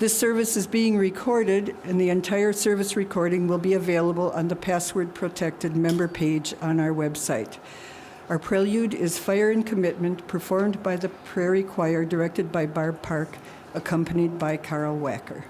This service is being recorded, and the entire service recording will be available on the password-protected member page on our website. Our prelude is Fire and Commitment, performed by the Prairie Choir, directed by Barb Park, accompanied by Carl Wacker.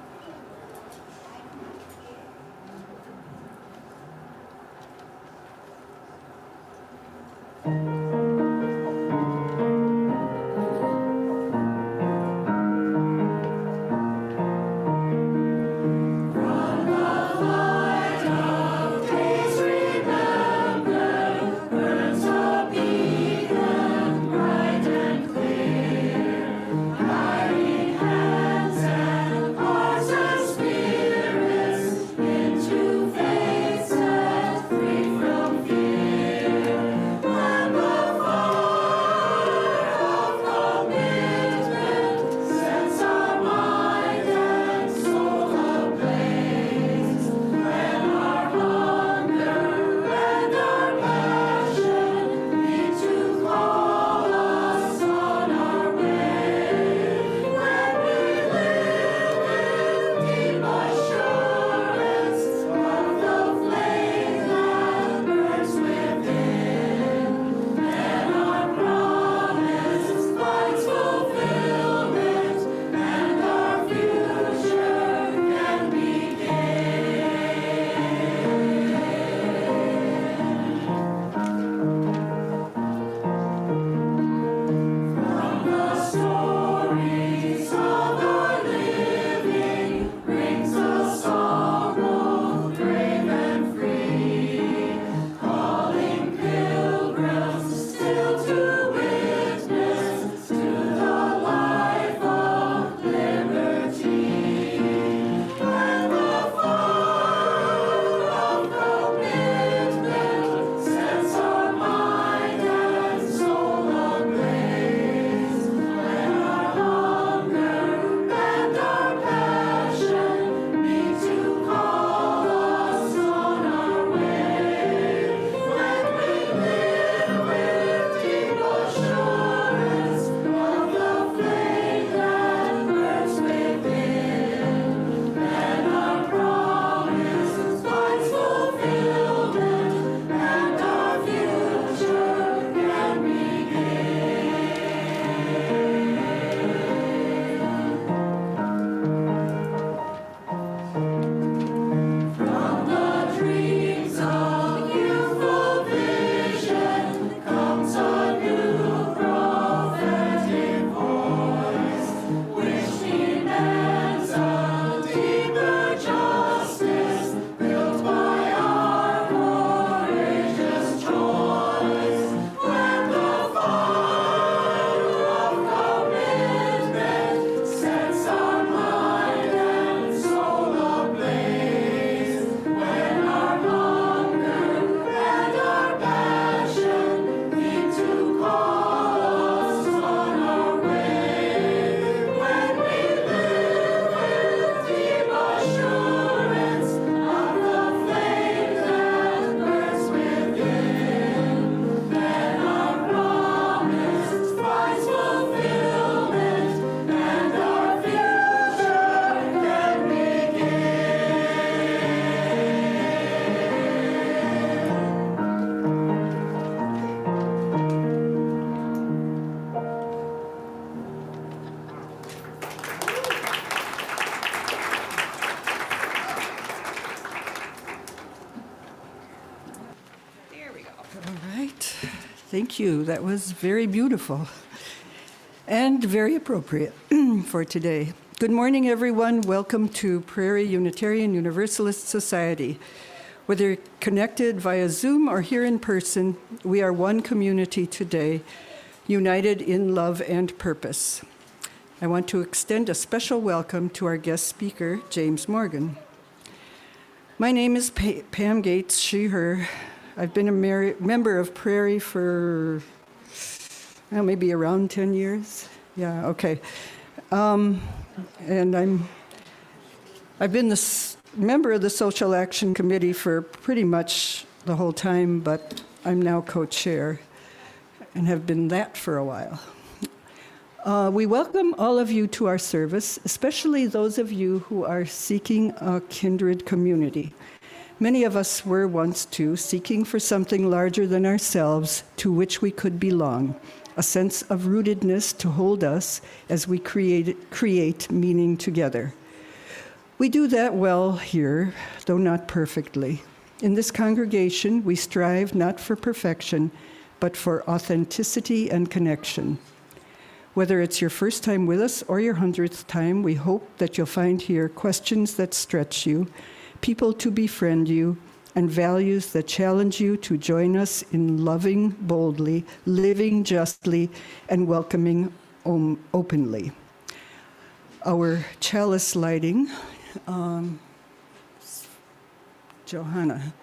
Thank you. That was very beautiful and very appropriate for today. Good morning, everyone. Welcome to Prairie Unitarian Universalist Society. Whether connected via Zoom or here in person, we are one community today, united in love and purpose. I want to extend a special welcome to our guest speaker, James Morgan. My name is Pam Gates, she, her. I've been a member of Prairie for maybe around 10 years. Yeah, okay. And I've been the member of the Social Action Committee for pretty much the whole time, but I'm now co-chair and have been that for a while. We welcome all of you to our service, especially those of you who are seeking a kindred community. Many of us were once too, seeking for something larger than ourselves to which we could belong, a sense of rootedness to hold us as we create meaning together. We do that well here, though not perfectly. In this congregation, we strive not for perfection, but for authenticity and connection. Whether it's your first time with us or your 100th time, we hope that you'll find here questions that stretch you, people to befriend you, and values that challenge you to join us in loving boldly, living justly, and welcoming openly. Our chalice lighting, Johanna.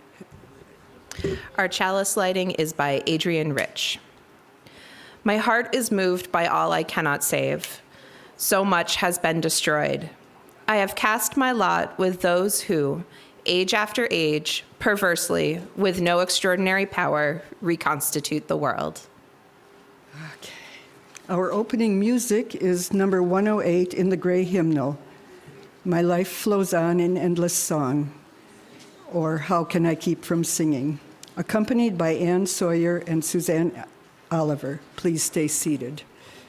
Our chalice lighting is by Adrian Rich. My heart is moved by all I cannot save. So much has been destroyed. I have cast my lot with those who, age after age, perversely, with no extraordinary power, reconstitute the world. Okay. Our opening music is number 108 in the Gray Hymnal, My Life Flows On in Endless Song, or How Can I Keep From Singing, accompanied by Ann Sawyer and Suzanne Oliver. Please stay seated.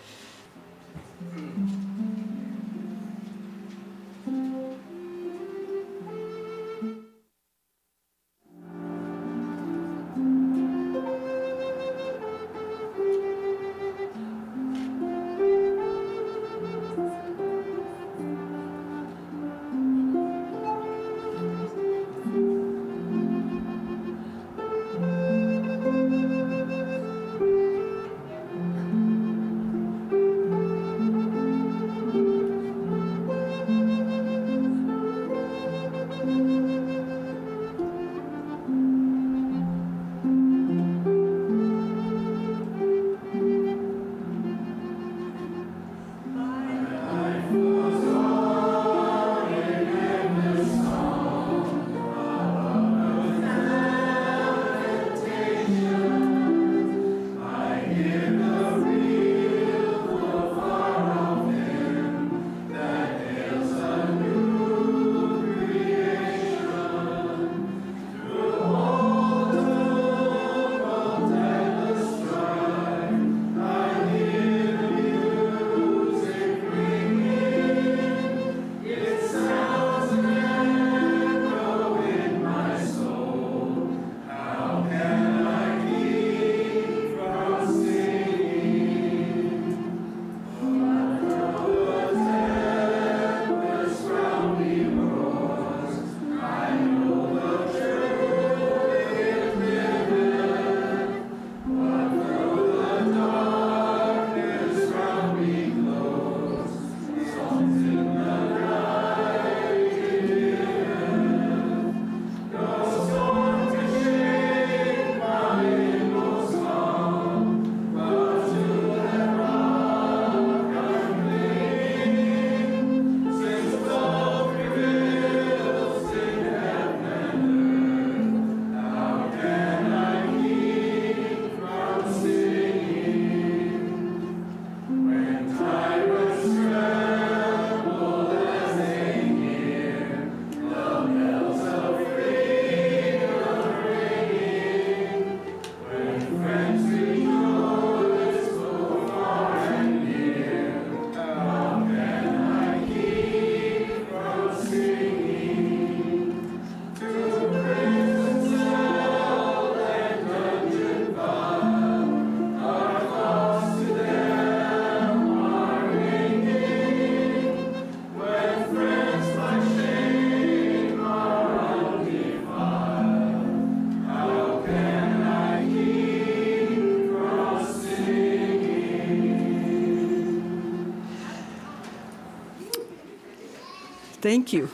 Thank you.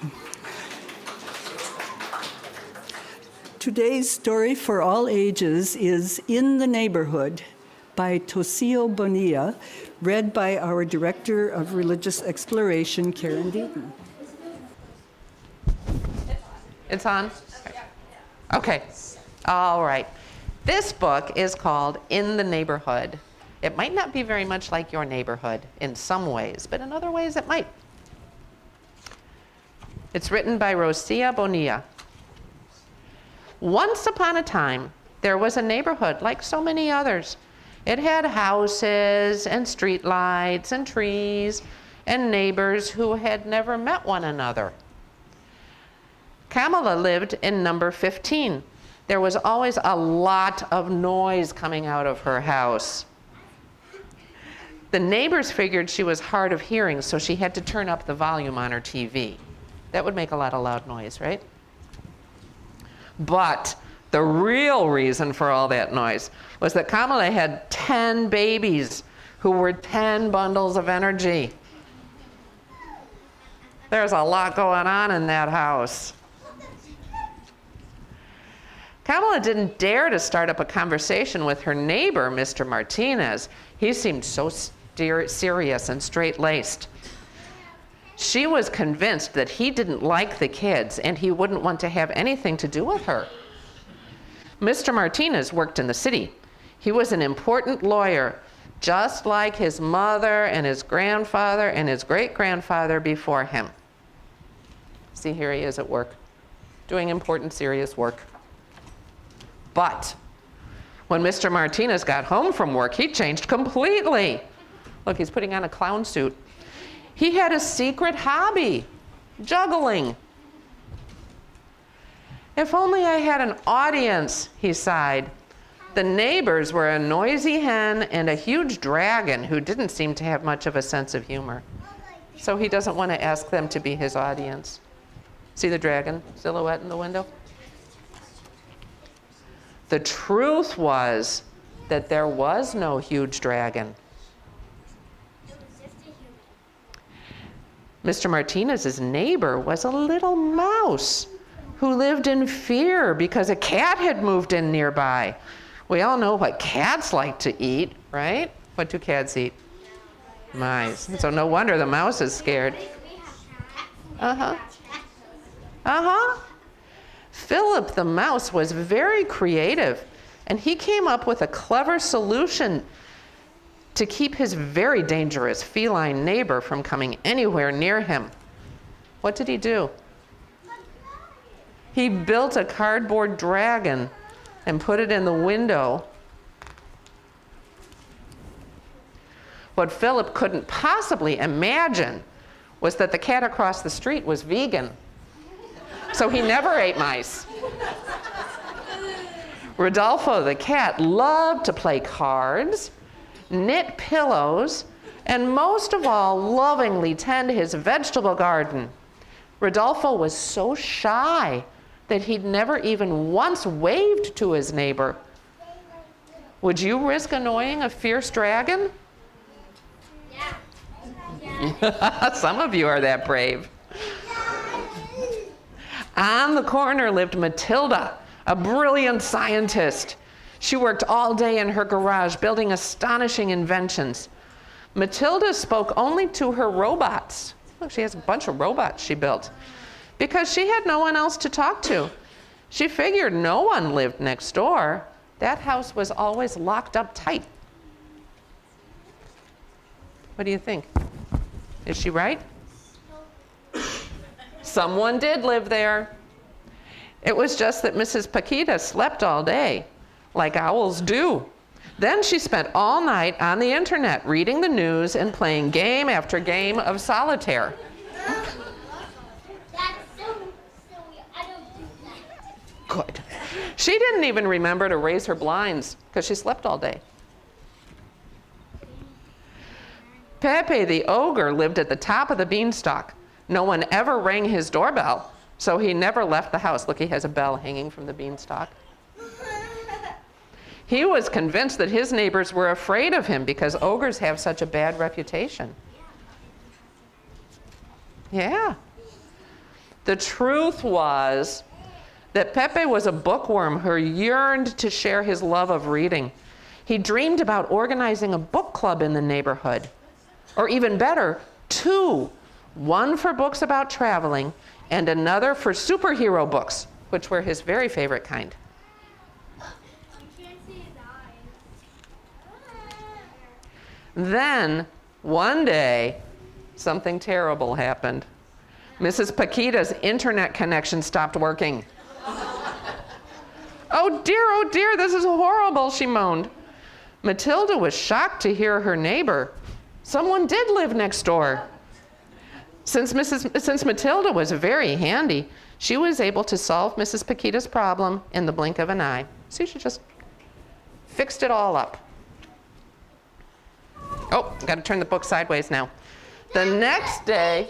Today's story for all ages is In the Neighborhood by Tosillo Bonilla, read by our Director of Religious Exploration, Karen Deaton. It's on? Okay. All right. This book is called In the Neighborhood. It might not be very much like your neighborhood in some ways, but in other ways it might. It's written by Rosia Bonilla. Once upon a time, there was a neighborhood like so many others. It had houses and streetlights and trees and neighbors who had never met one another. Kamala lived in number 15. There was always a lot of noise coming out of her house. The neighbors figured she was hard of hearing, so she had to turn up the volume on her TV. That would make a lot of loud noise, right? But the real reason for all that noise was that Kamala had 10 babies who were 10 bundles of energy. There's a lot going on in that house. Kamala didn't dare to start up a conversation with her neighbor, Mr. Martinez. He seemed so serious and straight-laced. She was convinced that he didn't like the kids and he wouldn't want to have anything to do with her. Mr. Martinez worked in the city. He was an important lawyer, just like his mother and his grandfather and his great-grandfather before him. See, here he is at work, doing important, serious work. But when Mr. Martinez got home from work, he changed completely. Look, he's putting on a clown suit. He had a secret hobby, juggling. If only I had an audience, he sighed. The neighbors were a noisy hen and a huge dragon who didn't seem to have much of a sense of humor. So he doesn't want to ask them to be his audience. See the dragon silhouette in the window? The truth was that there was no huge dragon. Mr. Martinez's neighbor was a little mouse who lived in fear because a cat had moved in nearby. We all know what cats like to eat, right? What do cats eat? Mice. So no wonder the mouse is scared. Uh-huh. Uh-huh. Philip the mouse was very creative, and he came up with a clever solution to keep his very dangerous feline neighbor from coming anywhere near him. What did he do? He built a cardboard dragon and put it in the window. What Philip couldn't possibly imagine was that the cat across the street was vegan. So he never ate mice. Rodolfo the cat loved to play cards, knit pillows, and most of all, lovingly tend his vegetable garden. Rodolfo was so shy that he'd never even once waved to his neighbor. Would you risk annoying a fierce dragon? Yeah. Some of you are that brave. On the corner lived Matilda, a brilliant scientist. She worked all day in her garage building astonishing inventions. Matilda spoke only to her robots. Look, she has a bunch of robots she built because she had no one else to talk to. She figured no one lived next door. That house was always locked up tight. What do you think? Is she right? Someone did live there. It was just that Mrs. Paquita slept all day, like owls do. Then she spent all night on the internet reading the news and playing game after game of solitaire. That's so silly. I don't do that. Good. She didn't even remember to raise her blinds because she slept all day. Pepe the ogre lived at the top of the beanstalk. No one ever rang his doorbell, so he never left the house. Look, he has a bell hanging from the beanstalk. He was convinced that his neighbors were afraid of him because ogres have such a bad reputation. Yeah. The truth was that Pepe was a bookworm who yearned to share his love of reading. He dreamed about organizing a book club in the neighborhood. Or even better, two. One for books about traveling and another for superhero books, which were his very favorite kind. Then, one day, something terrible happened. Mrs. Paquita's internet connection stopped working. Oh dear, this is horrible, she moaned. Matilda was shocked to hear her neighbor. Someone did live next door. Since Matilda was very handy, she was able to solve Mrs. Paquita's problem in the blink of an eye. See, she just fixed it all up. Oh, got to turn the book sideways now. The next day,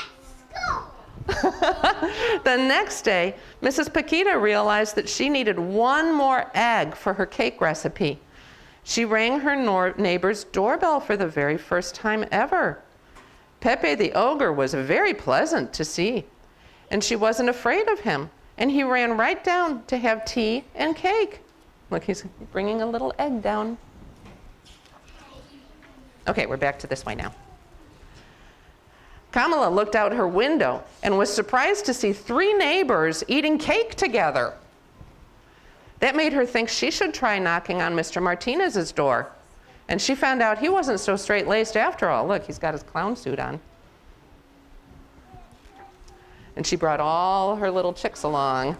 Mrs. Paquita realized that she needed one more egg for her cake recipe. She rang her neighbor's doorbell for the very first time ever. Pepe the ogre was very pleasant to see, and she wasn't afraid of him, and he ran right down to have tea and cake. Look, he's bringing a little egg down. Okay, we're back to this way now. Kamala looked out her window and was surprised to see 3 neighbors eating cake together. That made her think she should try knocking on Mr. Martinez's door. And she found out he wasn't so straight-laced after all. Look, he's got his clown suit on. And she brought all her little chicks along.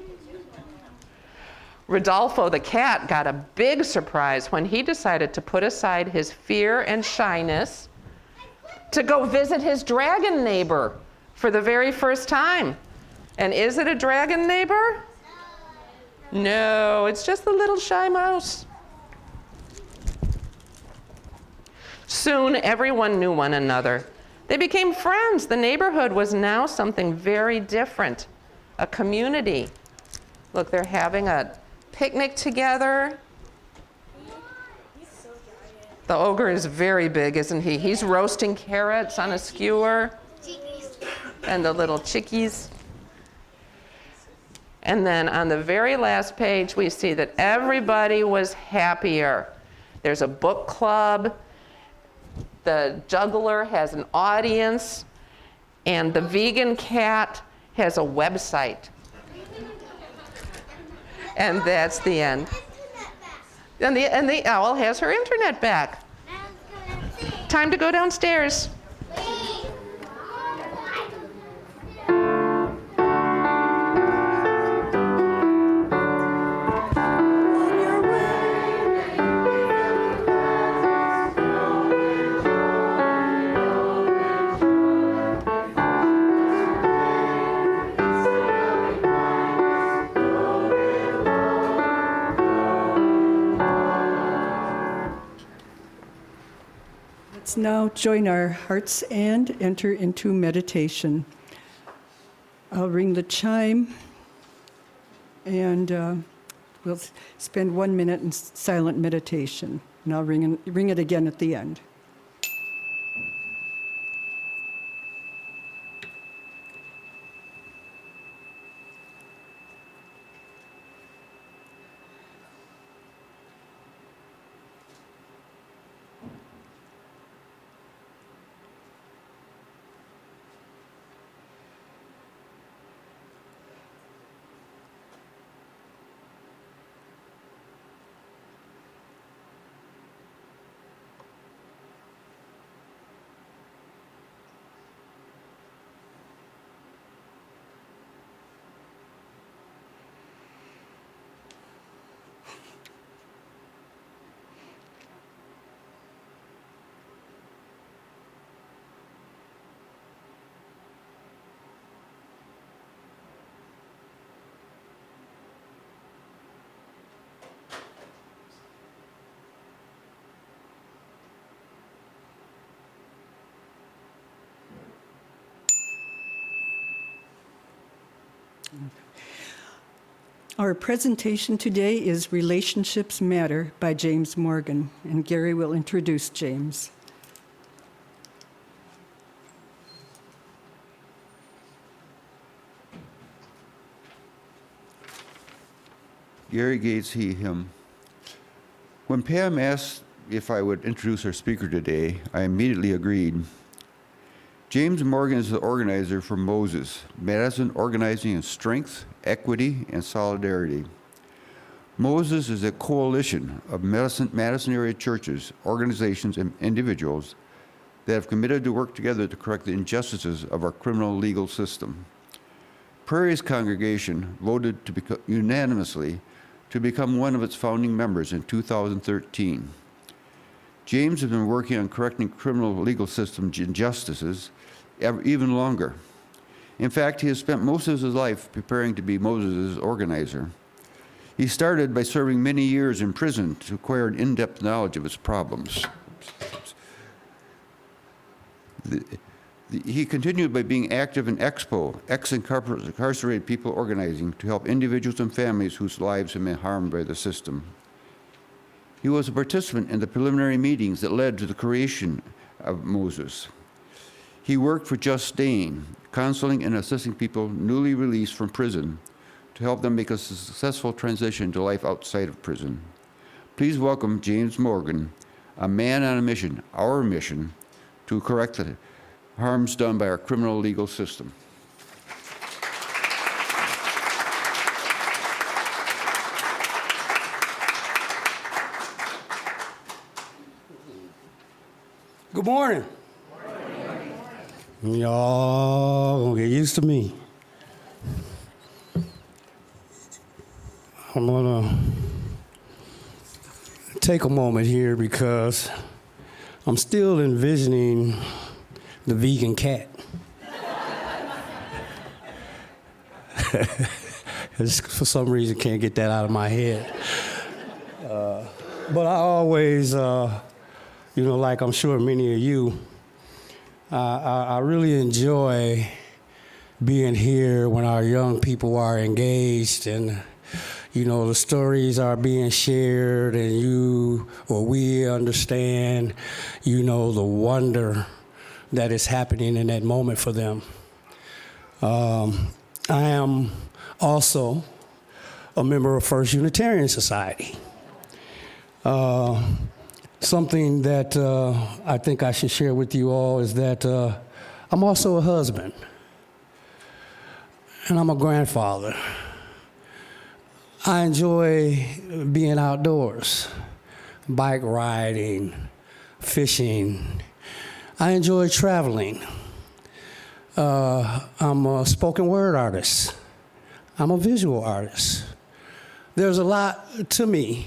Rodolfo the cat got a big surprise when he decided to put aside his fear and shyness to go visit his dragon neighbor for the very first time. And is it a dragon neighbor? No, it's just the little shy mouse. Soon, everyone knew one another. They became friends. The neighborhood was now something very different, a community. Look, they're having a picnic together. The ogre is very big, isn't he? He's roasting carrots on a skewer. And the little chickies. And then on the very last page, we see that everybody was happier. There's a book club. The juggler has an audience. And the vegan cat has a website. And that's the end. And the owl has her internet back. Time to go downstairs. Let's now join our hearts and enter into meditation. I'll ring the chime, and we'll spend 1 minute in silent meditation, and I'll ring it again at the end. Our presentation today is Relationships Matter by James Morgan, and Gary will introduce James. Gary Gates, he, him. When Pam asked if I would introduce our speaker today, I immediately agreed. James Morgan is the organizer for Moses, Madison Organizing in Strength, Equity, and Solidarity. Moses is a coalition of Madison area churches, organizations, and individuals that have committed to work together to correct the injustices of our criminal legal system. Prairie's congregation voted unanimously to become one of its founding members in 2013. James has been working on correcting criminal legal system injustices even longer. In fact, he has spent most of his life preparing to be Moses' organizer. He started by serving many years in prison to acquire an in-depth knowledge of its problems. He continued by being active in EXPO, ex-incarcerated people organizing, to help individuals and families whose lives have been harmed by the system. He was a participant in the preliminary meetings that led to the creation of Moses. He worked for Just Staying, counseling and assisting people newly released from prison to help them make a successful transition to life outside of prison. Please welcome James Morgan, a man on a mission, our mission, to correct the harms done by our criminal legal system. Good morning. Y'all gonna get used to me. I'm gonna take a moment here because I'm still envisioning the vegan cat. Just for some reason can't get that out of my head. But I always, like I'm sure many of you, I really enjoy being here when our young people are engaged and, the stories are being shared and we understand, the wonder that is happening in that moment for them. I am also a member of First Unitarian Society. Something that I think I should share with you all is that I'm also a husband, and I'm a grandfather. I enjoy being outdoors, bike riding, fishing. I enjoy traveling. I'm a spoken word artist. I'm a visual artist. There's a lot to me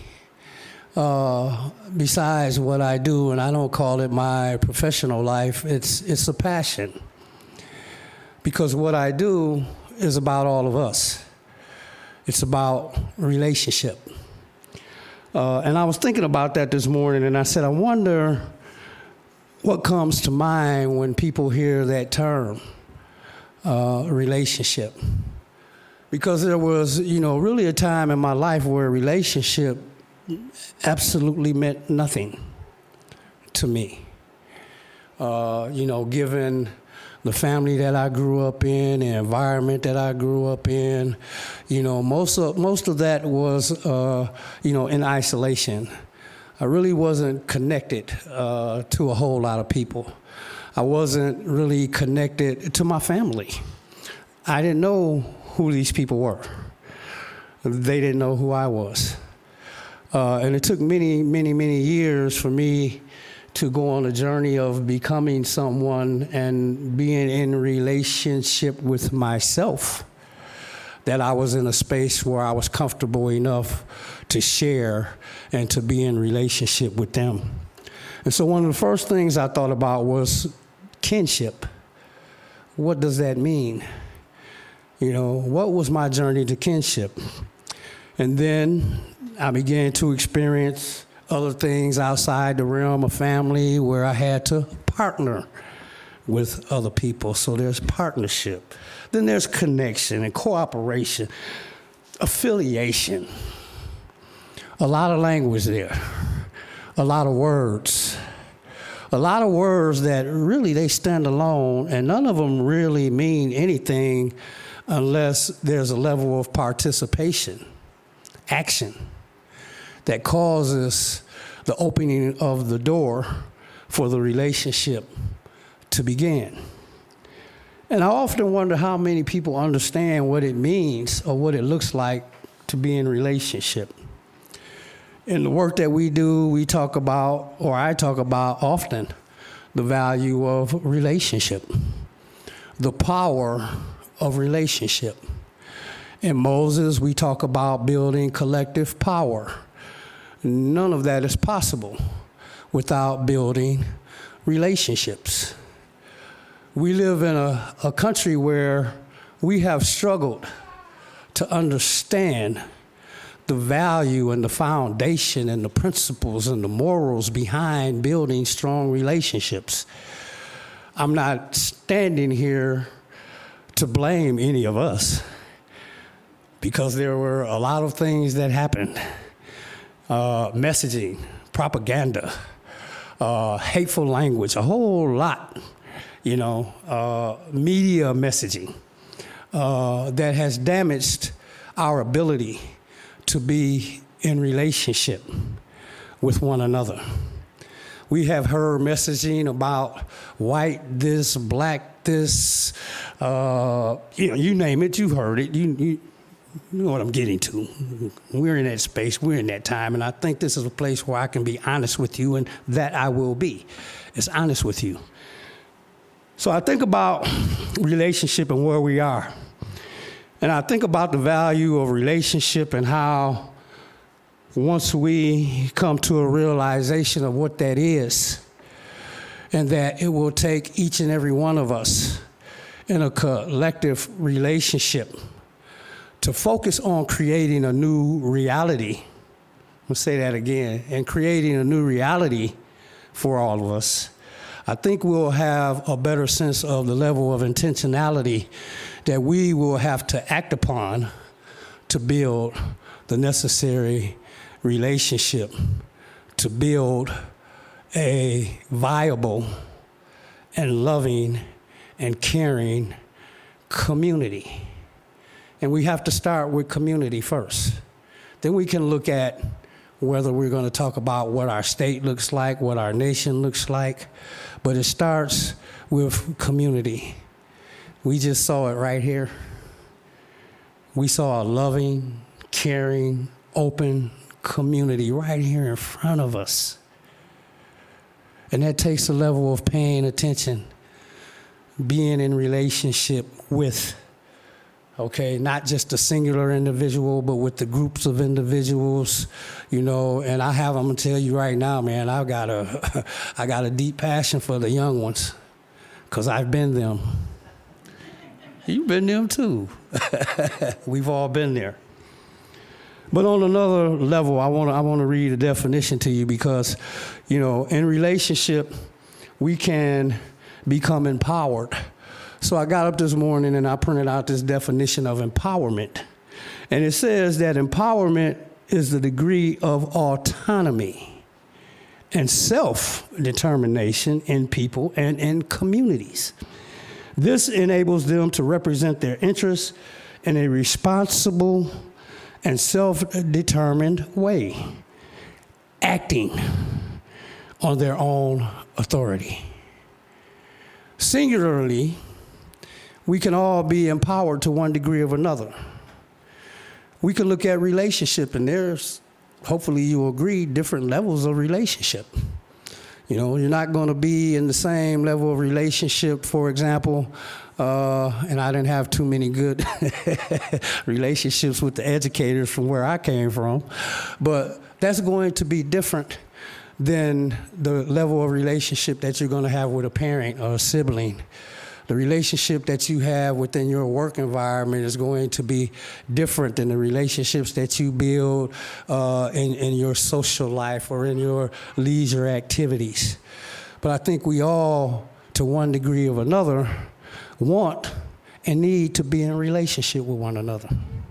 besides what I do, and I don't call it my professional life. It's a passion, because what I do is about all of us. It's about relationship. And I was thinking about that this morning, and I said, I wonder what comes to mind when people hear that term, relationship. Because there was, really a time in my life where relationship absolutely meant nothing to me. Given the family that I grew up in, the environment that I grew up in, most of that was, in isolation. I really wasn't connected to a whole lot of people. I wasn't really connected to my family. I didn't know who these people were. They didn't know who I was. And it took many, many, many years for me to go on a journey of becoming someone and being in relationship with myself, that I was in a space where I was comfortable enough to share and to be in relationship with them. And so one of the first things I thought about was kinship. What does that mean? What was my journey to kinship? And then I began to experience other things outside the realm of family where I had to partner with other people. So there's partnership. Then there's connection and cooperation, affiliation. A lot of language there, a lot of words. A lot of words that really they stand alone, and none of them really mean anything unless there's a level of participation, action, that causes the opening of the door for the relationship to begin. And I often wonder how many people understand what it means or what it looks like to be in a relationship. In the work that we do, we talk about, or I talk about often, the value of relationship, the power of relationship. In Moses, we talk about building collective power. None of that is possible without building relationships. We live in a country where we have struggled to understand the value and the foundation and the principles and the morals behind building strong relationships. I'm not standing here to blame any of us because there were a lot of things that happened. Messaging, propaganda, hateful language, a whole lot, media messaging that has damaged our ability to be in relationship with one another. We have heard messaging about white this, black this, you name it, you've heard it. You know what I'm getting to. We're in that space, we're in that time, and I think this is a place where I can be honest with you, and that I will be, is honest with you. So I think about relationship and where we are. And I think about the value of relationship and how once we come to a realization of what that is, and that it will take each and every one of us in a collective relationship to focus on creating a new reality. I'll say that again, and creating a new reality for all of us. I think we'll have a better sense of the level of intentionality that we will have to act upon to build the necessary relationship, to build a viable and loving and caring community. And we have to start with community first. Then we can look at whether we're going to talk about what our state looks like, what our nation looks like, but it starts with community. We just saw it right here. We saw a loving, caring, open community right here in front of us. And that takes a level of paying attention, being in relationship with, not just a singular individual, but with the groups of individuals, and I'm gonna tell you right now, man, I got a deep passion for the young ones, because I've been them. You've been them too. We've all been there. But on another level, I want to read a definition to you because, in relationship, we can become empowered. So I got up this morning and I printed out this definition of empowerment. And it says that empowerment is the degree of autonomy and self-determination in people and in communities. This enables them to represent their interests in a responsible and self-determined way, acting on their own authority. Singularly, we can all be empowered to one degree or another. We can look at relationship, and there's, hopefully you agree, different levels of relationship. You're not going to be in the same level of relationship, for example, and I didn't have too many good relationships with the educators from where I came from, but that's going to be different than the level of relationship that you're going to have with a parent or a sibling. The relationship that you have within your work environment is going to be different than the relationships that you build in your social life or in your leisure activities. But I think we all, to one degree or another, want and need to be in a relationship with one another.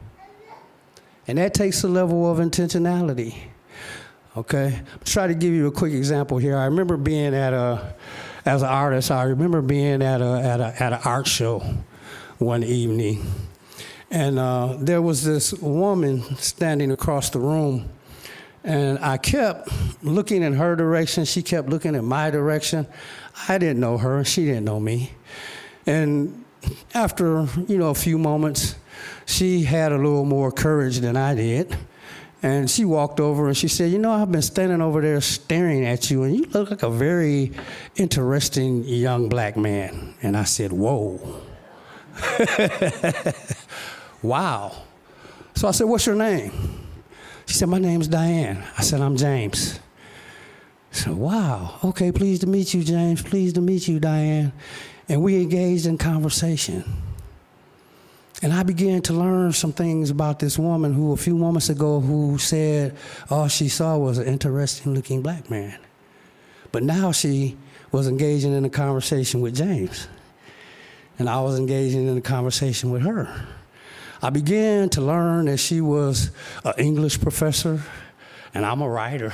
And that takes a level of intentionality. Okay? I'll try to give you a quick example here. I remember being as an artist, I remember being at an art show one evening, and there was this woman standing across the room, and I kept looking in her direction. She kept looking in my direction. I didn't know her, and she didn't know me. And after a few moments, she had a little more courage than I did, And she walked over and she said, you know, I've been standing over there staring at you, and you look like a very interesting young black man. And I said, whoa. Wow. So I said, what's your name? She said, my name's Diane. I said, I'm James. I said, wow. Okay, pleased to meet you, James. Pleased to meet you, Diane. And we engaged in conversation. And I began to learn some things about this woman who a few moments ago who said all she saw was an interesting looking black man. But now she was engaging in a conversation with James. And I was engaging in a conversation with her. I began to learn that she was an English professor, and I'm a writer.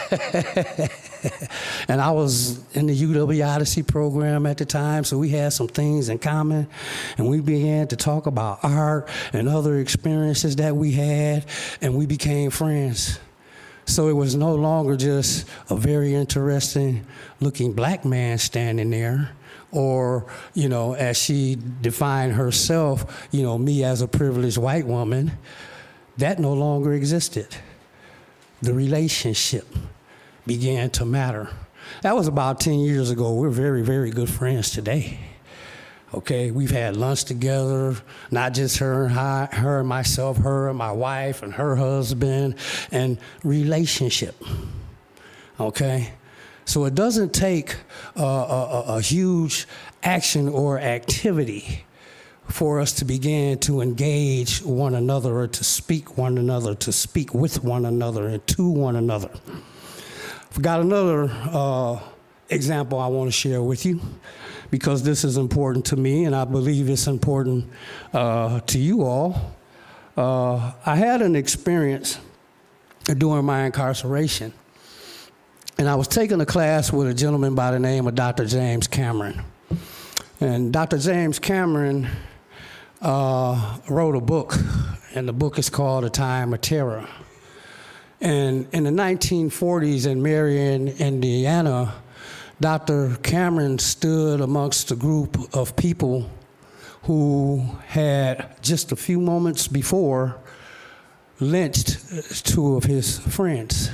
And I was in the UW Odyssey program at the time, so we had some things in common. And we began to talk about art and other experiences that we had, and we became friends. So it was no longer just a very interesting looking black man standing there, or, you know, as she defined herself, you know, me as a privileged white woman. That no longer existed. The relationship began to matter. That was about 10 years ago. We're very, very good friends today. Okay, we've had lunch together, not just her and myself, her and my wife and her husband, and relationship. Okay, so it doesn't take a huge action or activity for us to begin to engage one another, or to speak one another, to speak with one another and to one another. I've got another example I want to share with you, because this is important to me, and I believe it's important to you all. I had an experience during my incarceration, and I was taking a class with a gentleman by the name of Dr. James Cameron. And Dr. James Cameron wrote a book, and the book is called A Time of Terror. And in the 1940s in Marion, Indiana, Dr. Cameron stood amongst a group of people who had just a few moments before lynched two of his friends.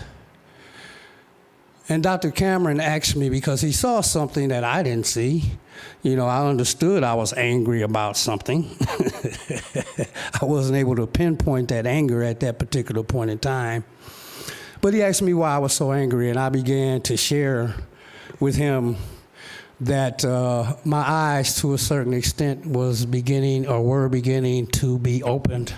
And Dr. Cameron asked me, because he saw something that I didn't see. You know, I understood I was angry about something. I wasn't able to pinpoint that anger at that particular point in time. But he asked me why I was so angry, and I began to share with him that my eyes, to a certain extent, were beginning to be opened.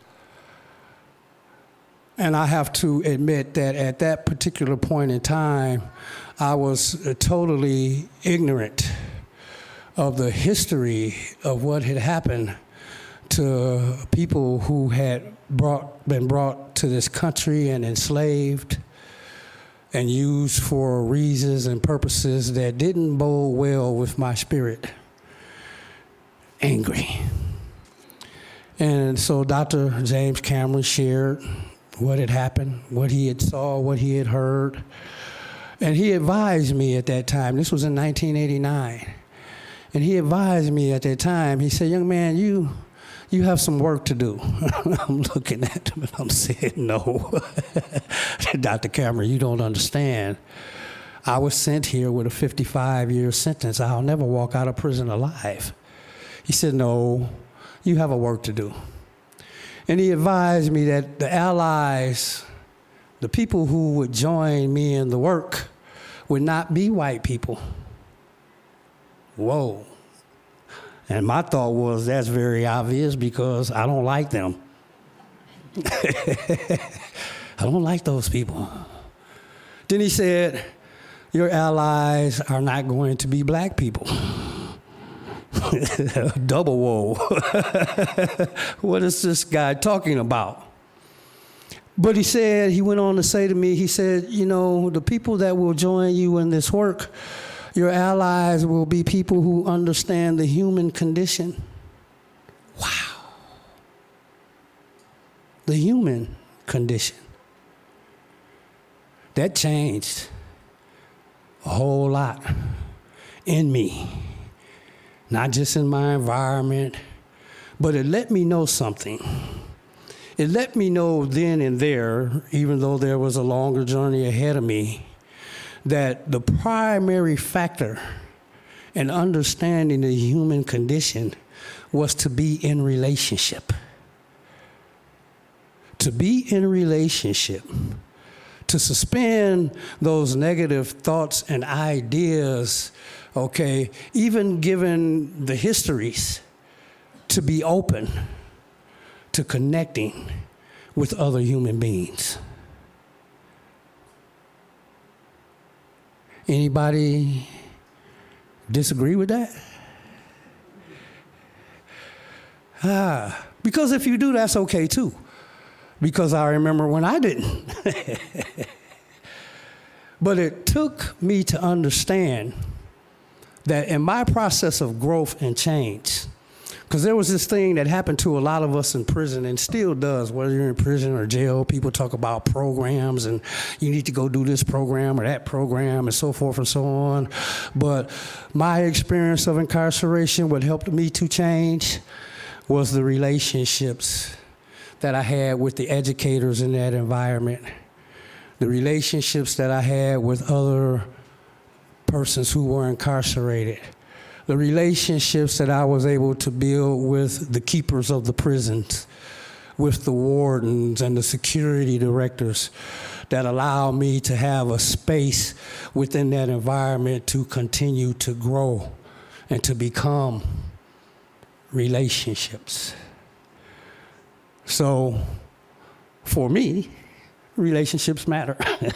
And I have to admit that at that particular point in time, I was totally ignorant of the history of what had happened to people who had been brought to this country and enslaved and used for reasons and purposes that didn't bode well with my spirit. Angry. And so Dr. James Cameron shared what had happened, what he had saw, what he had heard. And he advised me at that time, this was in 1989, and he advised me at that time, he said, young man, you have some work to do. I'm looking at him and I'm saying, no. Dr. Cameron, you don't understand. I was sent here with a 55-year sentence. I'll never walk out of prison alive. He said, no, you have a work to do. And he advised me that the allies, the people who would join me in the work, would not be white people. Whoa. And my thought was, that's very obvious, because I don't like them. I don't like those people. Then he said, your allies are not going to be black people. Double whoa. What is this guy talking about? But he said, he went on to say to me, he said, you know, the people that will join you in this work, your allies will be people who understand the human condition. Wow. The human condition. That changed a whole lot in me. Not just in my environment, but it let me know something. it let me know then and there, even though there was a longer journey ahead of me, that the primary factor in understanding the human condition was to be in relationship. To be in relationship, to suspend those negative thoughts and ideas, okay, even given the histories, to be open to connecting with other human beings. Anybody disagree with that? Because if you do, that's okay too. Because I remember when I didn't. But it took me to understand that in my process of growth and change, because there was this thing that happened to a lot of us in prison and still does, whether you're in prison or jail, people talk about programs and you need to go do this program or that program and so forth and so on. But my experience of incarceration, what helped me to change was the relationships that I had with the educators in that environment, the relationships that I had with other persons who were incarcerated, the relationships that I was able to build with the keepers of the prisons, with the wardens and the security directors that allow me to have a space within that environment to continue to grow and to become relationships. So, for me, relationships matter.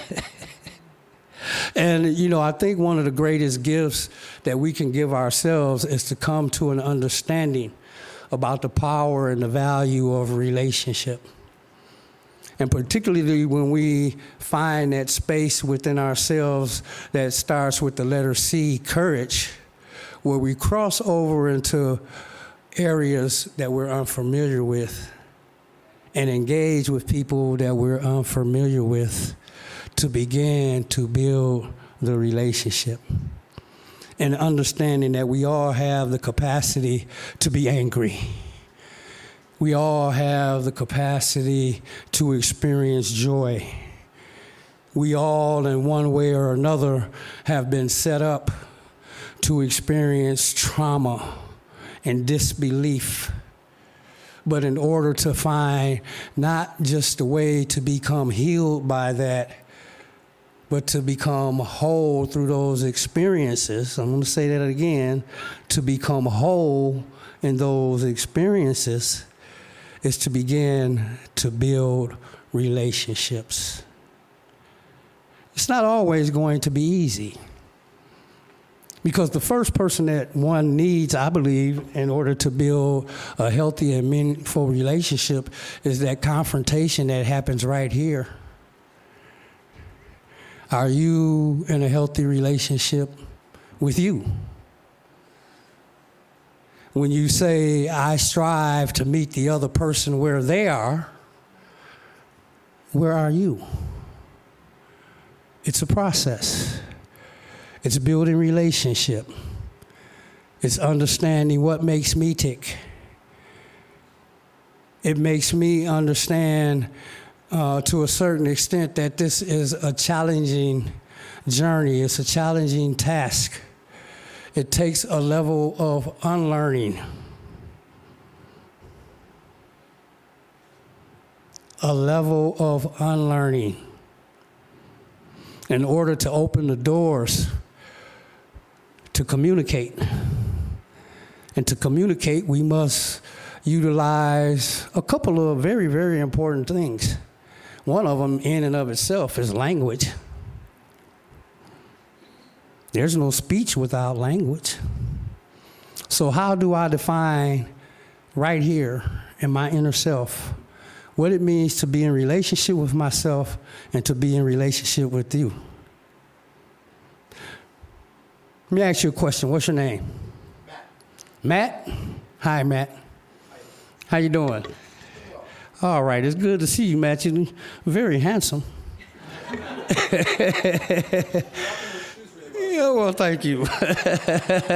And, you know, I think one of the greatest gifts that we can give ourselves is to come to an understanding about the power and the value of a relationship. And particularly when we find that space within ourselves that starts with the letter C, courage, where we cross over into areas that we're unfamiliar with and engage with people that we're unfamiliar with to begin to build the relationship. And understanding that we all have the capacity to be angry. We all have the capacity to experience joy. We all, in one way or another, have been set up to experience trauma and disbelief. But in order to find not just a way to become healed by that, but to become whole through those experiences, I'm going to say that again, to become whole in those experiences is to begin to build relationships. It's not always going to be easy. Because the first person that one needs, I believe, in order to build a healthy and meaningful relationship is that confrontation that happens right here. Are you in a healthy relationship with you? When you say, I strive to meet the other person where they are, where are you? It's a process. It's building relationship. It's understanding what makes me tick. It makes me understand to a certain extent that this is a challenging journey. It's a challenging task. It takes a level of unlearning. A level of unlearning in order to open the doors to communicate. And to communicate, we must utilize a couple of very, very important things. One of them, in and of itself, is language. There's no speech without language. So how do I define right here in my inner self what it means to be in relationship with myself and to be in relationship with you? Let me ask you a question. What's your name? Matt. Matt? Hi, Matt. How you doing? All right, it's good to see you, Matt. You're very handsome. Yeah, well, thank you.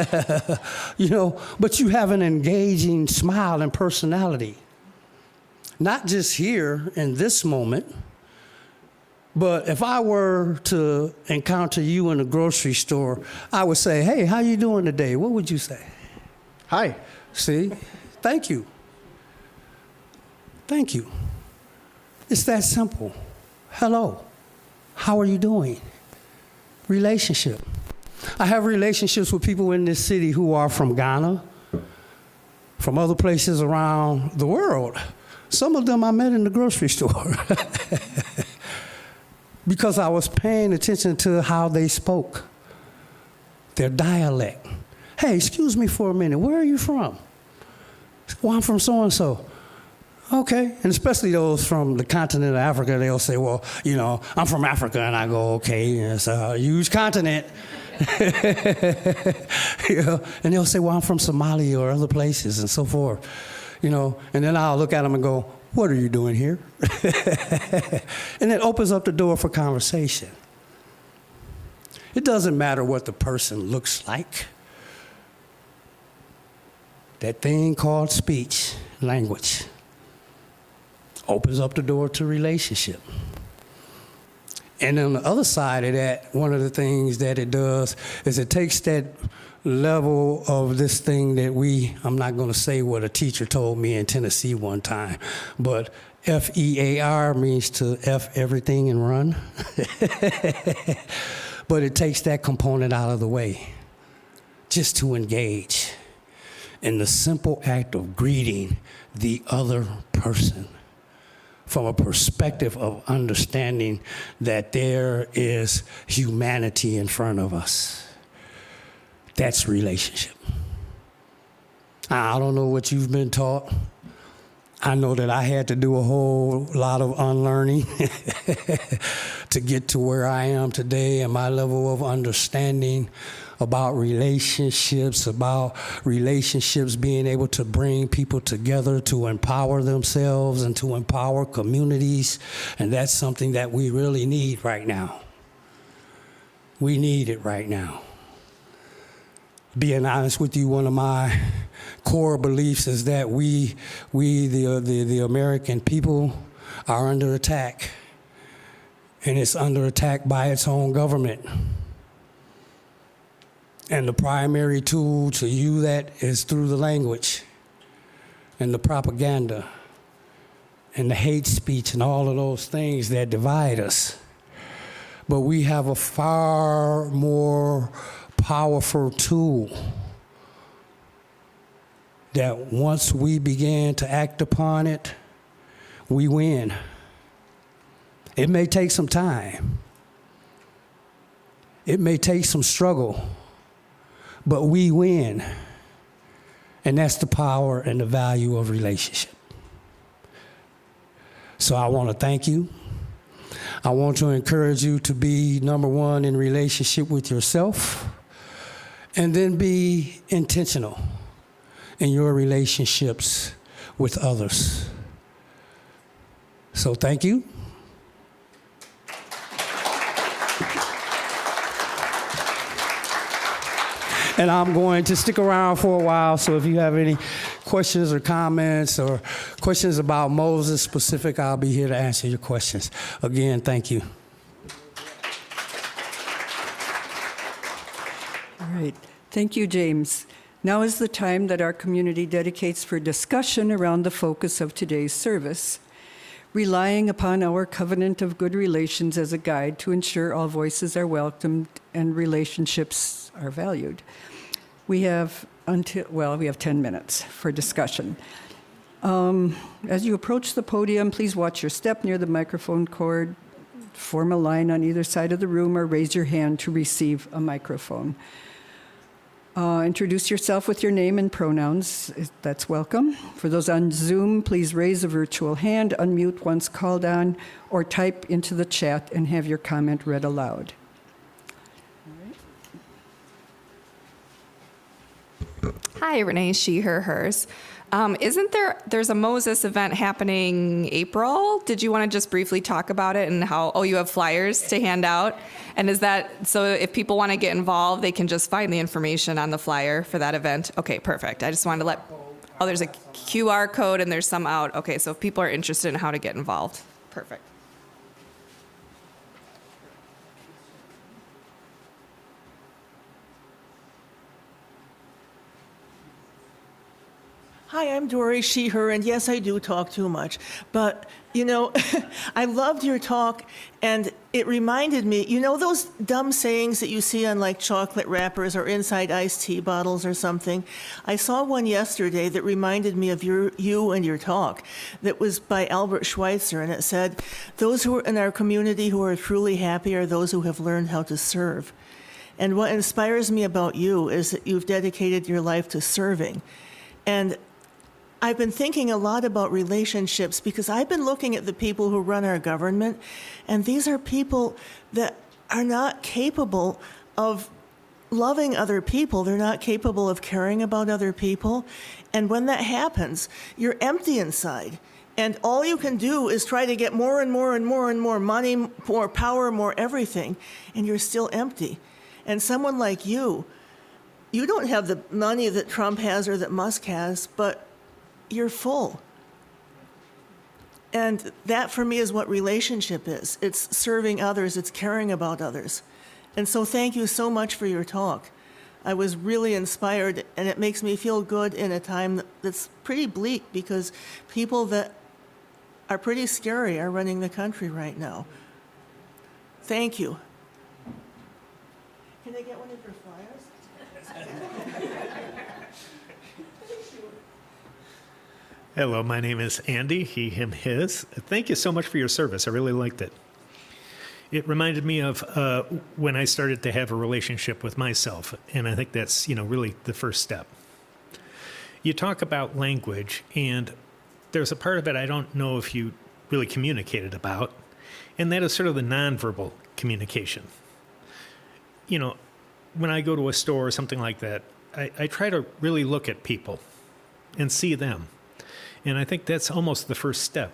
You know, but you have an engaging smile and personality. not just here in this moment, but if I were to encounter you in a grocery store, I would say, hey, how you doing today? What would you say? Hi. See? Thank you. Thank you. It's that simple. Hello. How are you doing? Relationship. I have relationships with people in this city who are from Ghana, from other places around the world. Some of them I met in the grocery store because I was paying attention to how they spoke, their dialect. Hey, excuse me for a minute. Where are you from? Well, I'm from so-and-so. Okay. And especially those from the continent of Africa, they'll say, well, you know, I'm from Africa. And I go, okay, it's a huge continent. You know, and they'll say, well, I'm from Somalia or other places and so forth. You know, and then I'll look at them and go, what are you doing here? And it opens up the door for conversation. It doesn't matter what the person looks like. That thing called speech, language, opens up the door to relationship. And on the other side of that, one of the things that it does is it takes that level of this thing that I'm not going to say what a teacher told me in Tennessee one time, but FEAR means to F everything and run. But it takes that component out of the way just to engage in the simple act of greeting the other person from a perspective of understanding that there is humanity in front of us. That's relationship. I don't know what you've been taught. I know that I had to do a whole lot of unlearning to get to where I am today and my level of understanding about relationships being able to bring people together to empower themselves and to empower communities. And that's something that we really need right now. We need it right now. Being honest with you, one of my core beliefs is that we the American people are under attack, and it's under attack by its own government. And the primary tool to use that is through the language and the propaganda and the hate speech and all of those things that divide us. But we have a far more powerful tool that once we begin to act upon it, we win. It may take some time. It may take some struggle, but we win. And that's the power and the value of relationship. So I want to thank you. I want to encourage you to be, number one, in relationship with yourself, and then be intentional in your relationships with others. So thank you. And I'm going to stick around for a while, so if you have any questions or comments or questions about Moses specific, I'll be here to answer your questions. Again, thank you. All right. Thank you, James. Now is the time that our community dedicates for discussion around the focus of today's service, relying upon our covenant of good relations as a guide to ensure all voices are welcomed and relationships are valued. We have 10 minutes for discussion. As you approach the podium, please watch your step near the microphone cord, form a line on either side of the room, or raise your hand to receive a microphone. Introduce yourself with your name and pronouns. That's welcome. For those on Zoom, please raise a virtual hand, unmute once called on, or type into the chat and have your comment read aloud. Hi, Renee, she, her, hers. There's a Moses event happening April. Did you want to just briefly talk about it and how, you have flyers to hand out? And is that, so if people want to get involved, they can just find the information on the flyer for that event? Okay, perfect. I just wanted to let. Oh, there's a QR code and there's some out. Okay, so if people are interested in how to get involved. Perfect. Hi, I'm Dory Sheeher, and yes, I do talk too much. But, you know, I loved your talk, and it reminded me, you know those dumb sayings that you see on like chocolate wrappers or inside iced tea bottles or something? I saw one yesterday that reminded me of you and your talk. That was by Albert Schweitzer, and it said, those who are in our community who are truly happy are those who have learned how to serve. And what inspires me about you is that you've dedicated your life to serving. And I've been thinking a lot about relationships because I've been looking at the people who run our government, and these are people that are not capable of loving other people. They're not capable of caring about other people. And when that happens, you're empty inside. And all you can do is try to get more and more and more and more money, more power, more everything, and you're still empty. And someone like you don't have the money that Trump has or that Musk has, but you're full. And that for me is what relationship is. It's serving others, it's caring about others. And so thank you so much for your talk. I was really inspired, and it makes me feel good in a time that's pretty bleak because people that are pretty scary are running the country right now. Thank you. Can I get one of your flyers? Hello, my name is Andy, he, him, his. Thank you so much for your service. I really liked it. It reminded me of when I started to have a relationship with myself, and I think that's, really the first step. You talk about language, and there's a part of it I don't know if you really communicated about, and that is sort of the nonverbal communication. When I go to a store or something like that, I try to really look at people and see them. And I think that's almost the first step.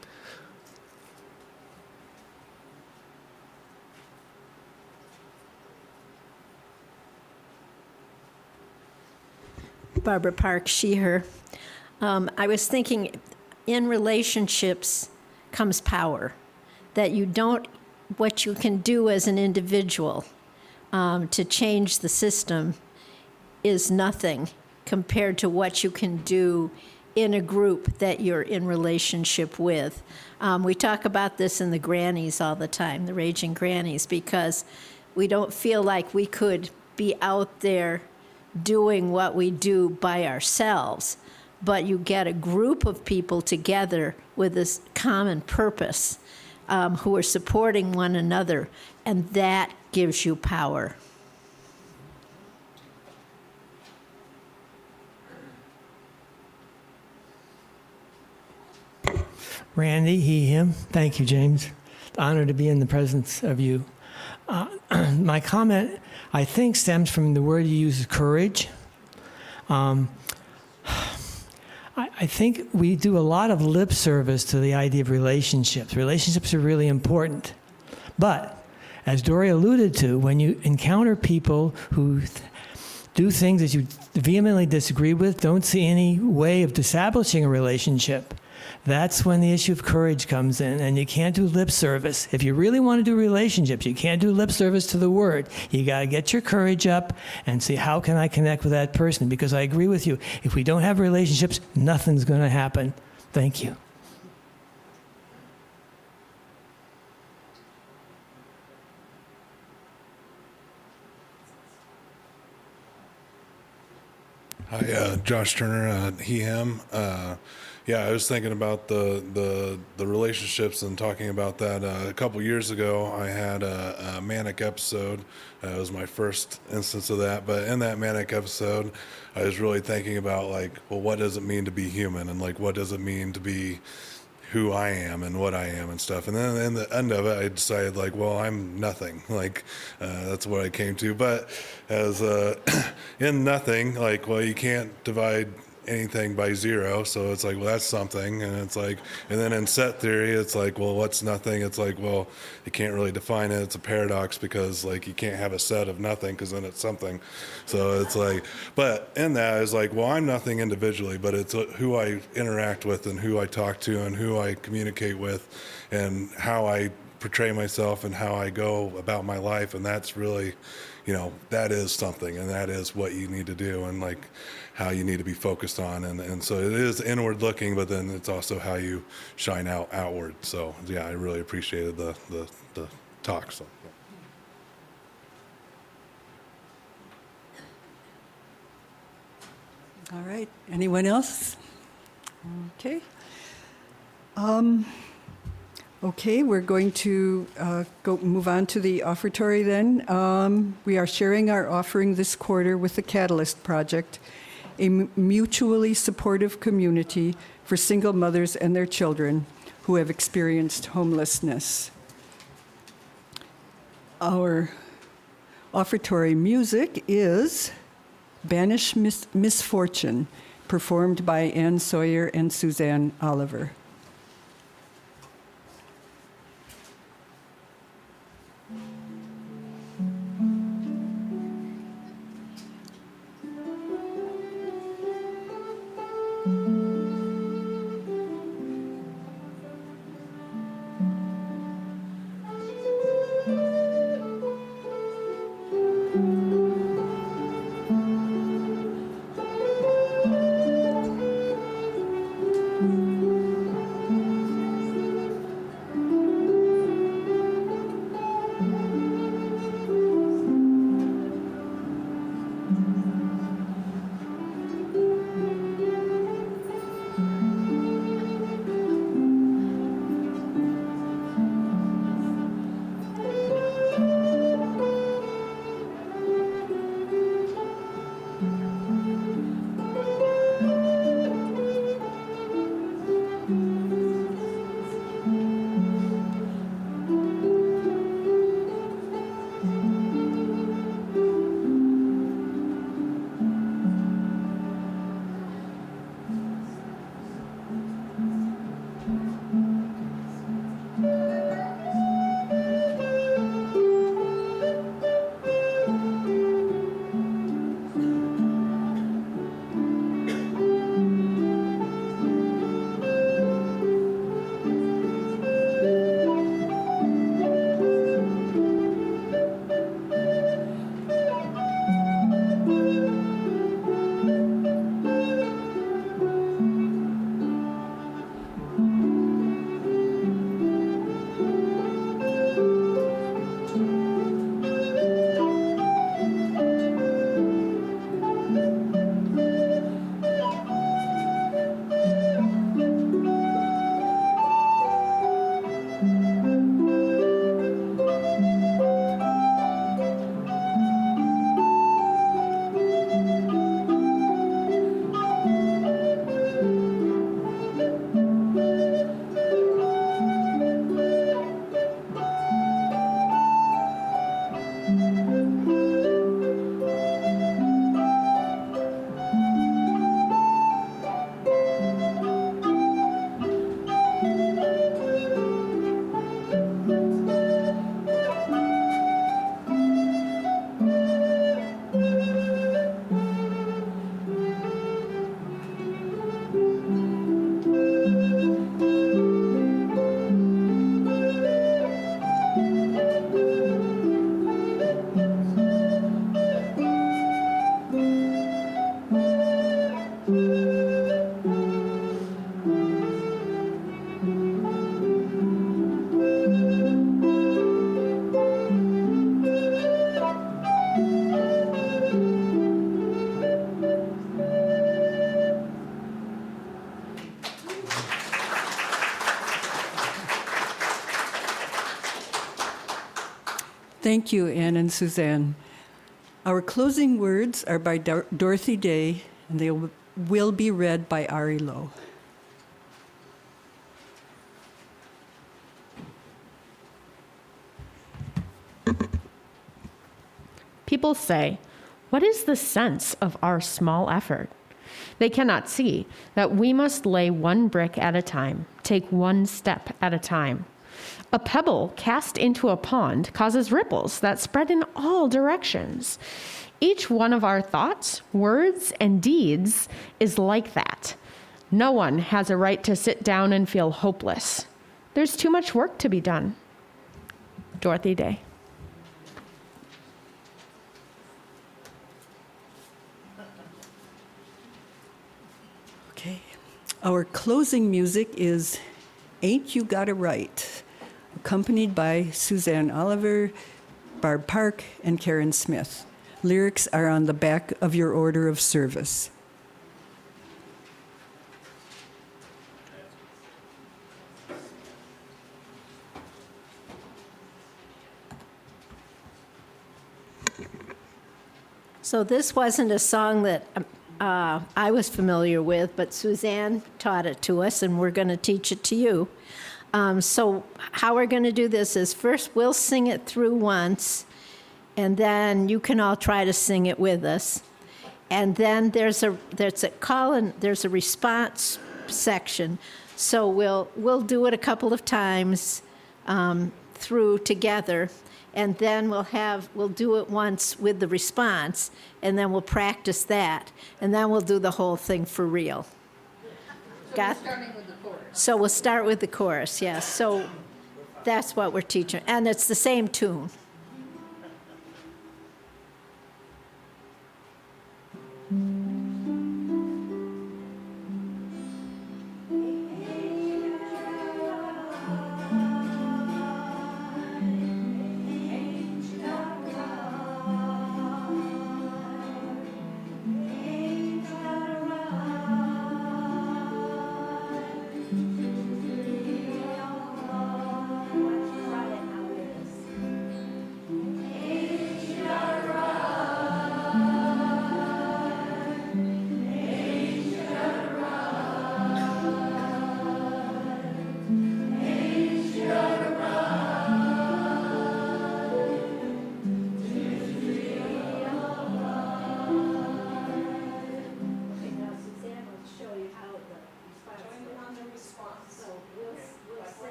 Barbara Park, she, her. I was thinking in relationships comes power, that what you can do as an individual to change the system is nothing compared to what you can do in a group that you're in relationship with. We talk about this in the grannies all the time, the Raging Grannies, because we don't feel like we could be out there doing what we do by ourselves, but you get a group of people together with this common purpose who are supporting one another, and that gives you power. Randy, he, him. Thank you, James. Honored to be in the presence of you. My comment, I think, stems from the word you use, courage. I think we do a lot of lip service to the idea of relationships. Relationships are really important. But, as Dory alluded to, when you encounter people who do things that you vehemently disagree with, don't see any way of establishing a relationship, that's when the issue of courage comes in, and you can't do lip service. If you really want to do relationships, you can't do lip service to the word. You got to get your courage up and see, how can I connect with that person? Because I agree with you. If we don't have relationships, nothing's going to happen. Thank you. Hi, Josh Turner, he, him. Yeah, I was thinking about the relationships and talking about that. A couple years ago, I had a manic episode. It was my first instance of that. But in that manic episode, I was really thinking about, well, what does it mean to be human? And, what does it mean to be who I am and what I am and stuff. And then in the end of it, I decided, well, I'm nothing. That's what I came to. But as in nothing, well, you can't divide anything by zero. So it's like, well, that's something. And it's like, and then in set theory, it's like, well, what's nothing? It's like, well, you can't really define it. It's a paradox because like you can't have a set of nothing because then it's something. So it's like, but in that is like, well, I'm nothing individually, but it's who I interact with and who I talk to and who I communicate with and how I portray myself and how I go about my life. And that's really, you know, that is something, and that is what you need to do and like how you need to be focused on. And so it is inward looking, but then it's also how you shine out outward. So yeah, I really appreciated the talk. So. All right. Anyone else? Okay. Okay, we're going to move on to the offertory then. We are sharing our offering this quarter with the Catalyst Project, a mutually supportive community for single mothers and their children who have experienced homelessness. Our offertory music is Banish Misfortune, performed by Ann Sawyer and Suzanne Oliver. Thank you, Ann and Suzanne. Our closing words are by Dorothy Day, and they will be read by Ari Lowe. People say, what is the sense of our small effort? They cannot see that we must lay one brick at a time, take one step at a time. A pebble cast into a pond causes ripples that spread in all directions. Each one of our thoughts, words, and deeds is like that. No one has a right to sit down and feel hopeless. There's too much work to be done. Dorothy Day. Okay. Our closing music is Ain't You Got It Right, accompanied by Suzanne Oliver, Barb Park, and Karen Smith. Lyrics are on the back of your order of service. So this wasn't a song that I was familiar with, but Suzanne taught it to us, and we're going to teach it to you. So how we're going to do this is first we'll sing it through once, and then you can all try to sing it with us. And then there's a call and there's a response section. So we'll do it a couple of times through together. And then we'll do it once with the response, and then we'll practice that, and then we'll do the whole thing for real. Got? Starting with the chorus. So we'll start with the chorus, yes. So that's what we're teaching, and it's the same tune.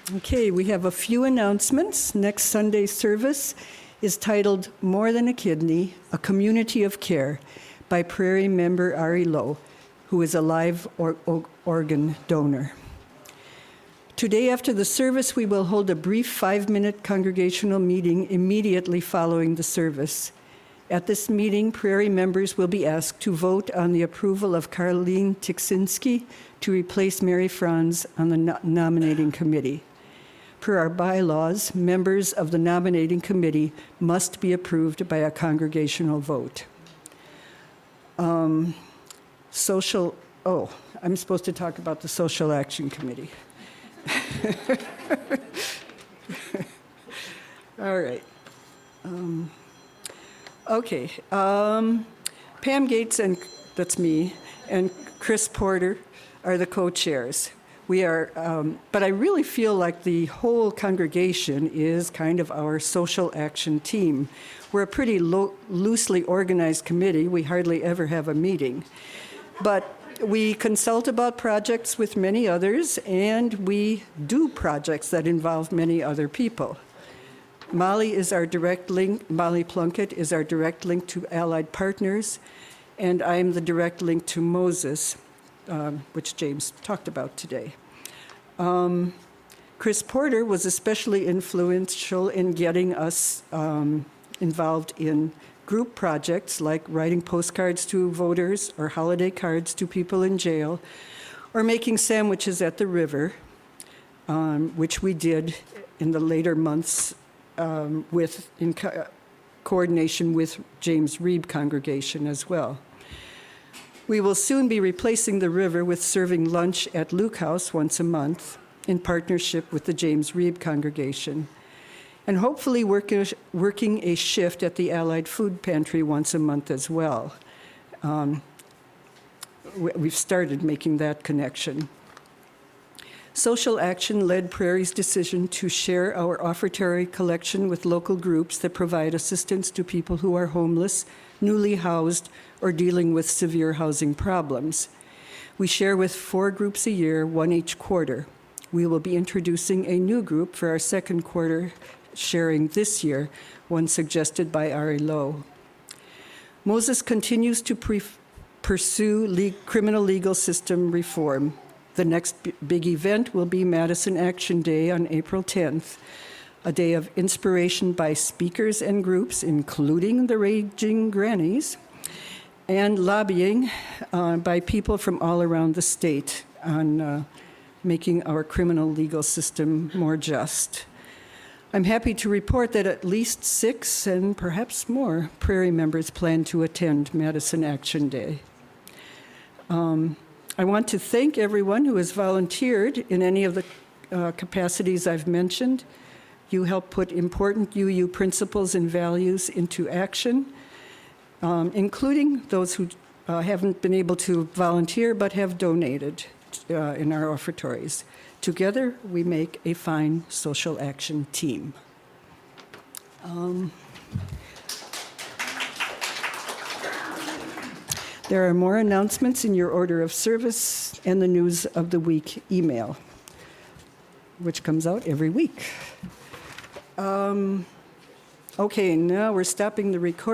Okay, we have a few announcements. Next Sunday's service is titled More Than a Kidney, A Community of Care by Prairie member Ari Lowe, who is a live organ donor. Today after the service, we will hold a brief 5-minute congregational meeting immediately following the service. At this meeting, Prairie members will be asked to vote on the approval of Carlene Tiksinski to replace Mary Franz on the nominating committee. Per our bylaws, members of the nominating committee must be approved by a congregational vote. I'm supposed to talk about the Social Action Committee. All right. Okay. Pam Gates, and that's me, and Chris Porter are the co-chairs. We are, but I really feel like the whole congregation is kind of our social action team. We're a pretty loosely organized committee. We hardly ever have a meeting. But we consult about projects with many others, and we do projects that involve many other people. Molly is our direct link, Molly Plunkett is our direct link to Allied Partners, and I'm the direct link to Moses, which James talked about today. Chris Porter was especially influential in getting us involved in group projects like writing postcards to voters or holiday cards to people in jail, or making sandwiches at the river, which we did in the later months in coordination with James Reeb congregation as well. We will soon be replacing the river with serving lunch at Luke House once a month in partnership with the James Reeb congregation, and hopefully working a shift at the Allied Food Pantry once a month as well. We've started making that connection. Social Action led Prairie's decision to share our offertory collection with local groups that provide assistance to people who are homeless, newly housed, or dealing with severe housing problems. We share with 4 groups a year, 1 each quarter. We will be introducing a new group for our second quarter sharing this year, one suggested by Ari Lowe. Moses continues to pursue criminal legal system reform. The next big event will be Madison Action Day on April 10th, a day of inspiration by speakers and groups, including the Raging Grannies, and lobbying by people from all around the state on making our criminal legal system more just. I'm happy to report that at least 6 and perhaps more Prairie members plan to attend Madison Action Day. I want to thank everyone who has volunteered in any of the capacities I've mentioned. You help put important UU principles and values into action, including those who haven't been able to volunteer but have donated in our offertories. Together, we make a fine social action team. There are more announcements in your order of service and the News of the Week email, which comes out every week. Okay, now we're stopping the recording.